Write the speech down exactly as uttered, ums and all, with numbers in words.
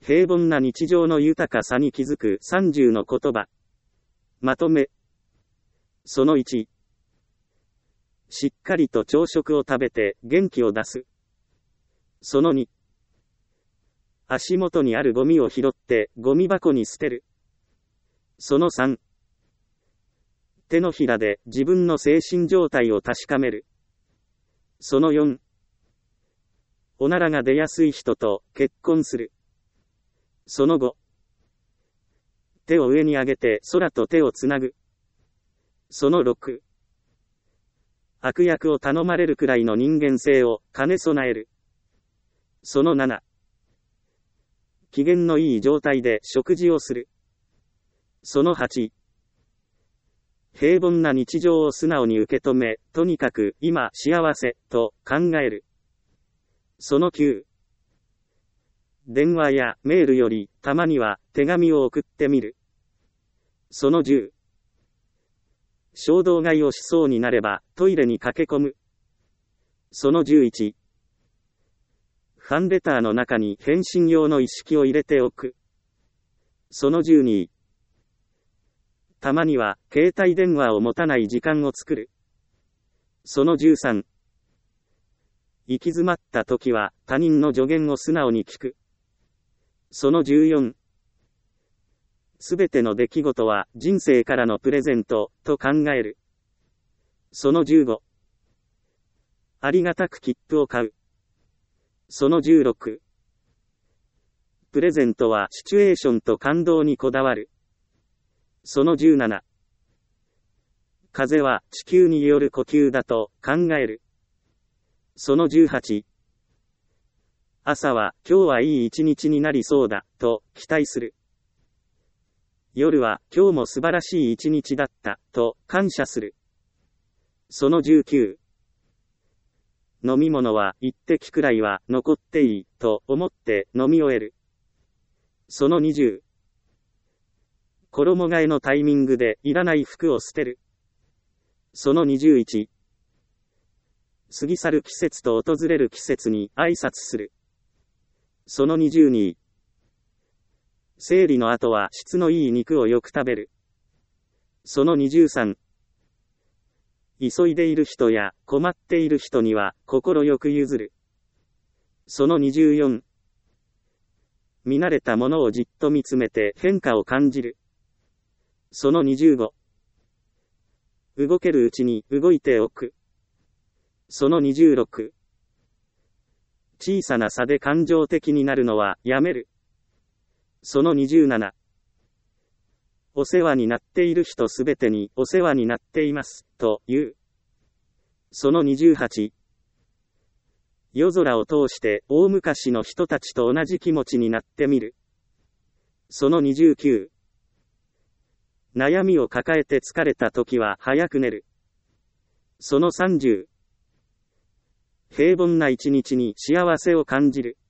平凡な日常の豊かさに気づくさんじゅうの言葉。まとめ。そのいち。しっかりと朝食を食べて元気を出す。そのに。足元にあるゴミを拾ってゴミ箱に捨てる。そのさん。手のひらで自分の精神状態を確かめる。そのよん。おならが出やすい人と結婚する。そのご。手を上に上げて空と手をつなぐ。そのろく。悪役を頼まれるくらいの人間性を兼ね備える。そのなな。機嫌のいい状態で食事をする。そのはち。平凡な日常を素直に受け止め、とにかく今幸せと考える。そのきゅう。電話やメールよりたまには手紙を送ってみる。そのじゅう。衝動買いをしそうになればトイレに駆け込む。そのじゅういち。ファンレターの中に返信用の意識を入れておく。そのじゅうに。たまには携帯電話を持たない時間を作る。そのじゅうさん。行き詰まった時は他人の助言を素直に聞く。そのじゅうよん。すべての出来事は人生からのプレゼントと考える。そのじゅうご。ありがたく切符を買う。そのじゅうろく。プレゼントはシチュエーションと感動にこだわる。そのじゅうなな。風は地球による呼吸だと考える。そのじゅうはち。朝は今日はいい一日になりそうだと期待する。夜は今日も素晴らしい一日だったと感謝する。そのじゅうきゅう。飲み物は一滴くらいは残っていいと思って飲み終える。そのにじゅう。衣替えのタイミングでいらない服を捨てる。そのにじゅういち。過ぎ去る季節と訪れる季節に挨拶する。そのにじゅうに。生理の後は質のいい肉をよく食べる。そのにじゅうさん。急いでいる人や困っている人には心よく譲る。そのにじゅうよん。見慣れたものをじっと見つめて変化を感じる。そのにじゅうご。動けるうちに動いておく。そのにじゅうろく。小さな差で感情的になるのはやめる。そのにじゅうなな。お世話になっている人すべてにお世話になっていますと言う。そのにじゅうはち。夜空を通して大昔の人たちと同じ気持ちになってみる。そのにじゅうきゅう。悩みを抱えて疲れた時は早く寝る。そのさんじゅう。平凡な一日に幸せを感じる。